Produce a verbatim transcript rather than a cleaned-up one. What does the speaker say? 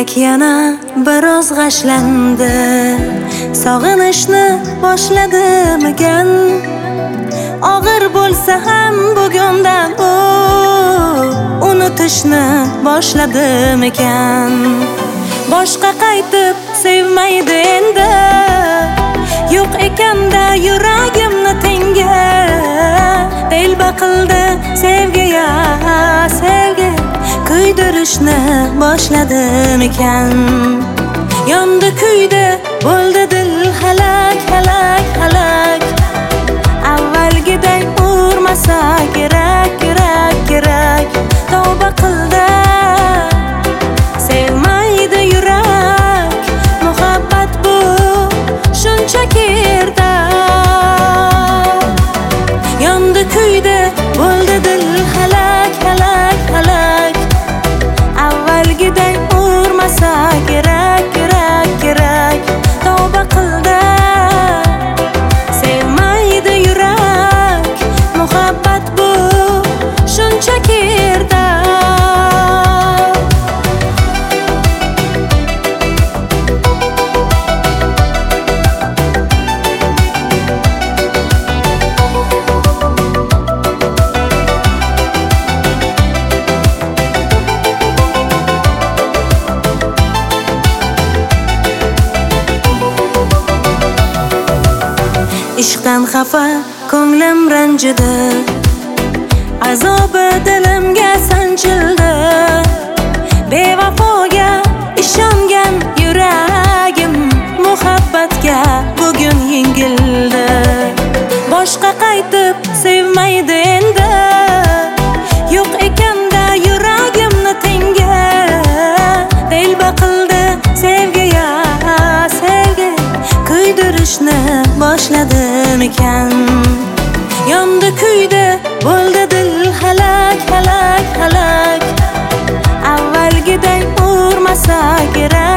Yurek yana biroz g'ashlandi, sog'inishni boshladimikan? Og'ir bo'lsa ham bugundan u unutishni boshladimikan? Boshqa qaytib sevmaydi endi, yo'q ekanda yuragimni tenga. Telba qildi sevgiga sevgi, kuydirishni boshladimikan? Yondi kuydi, bo'ldi dil halak halak halak. Avvalgiday urmasa kerak kerak kerak. Tavba qildi, sevmaydi yurak. Muhabbat bu shunchaki ertak. Yondi kuydi, bo'ldi dil halak halak halak. Avvalgiday urmasa kerak kerak kerak. Tavba qildi, sevmaydi yurak. Muhabbat bu shunchaki ertak. Ishqdan xafa ko'nglim ranjidi, azobi dilimga sanchildi. Bevafoga ishongan yuragim muhabbatga bugun yengildi. Boshqa qaytib sevmaydi endi, yo'q ekanda yuragimni tenga. Telba qildi sevgiga sevgi, kuydirishni boshladimikan? Yondi kuydi, bo'ldi dil halak halak halak. Avvalgiday urmasa kerak.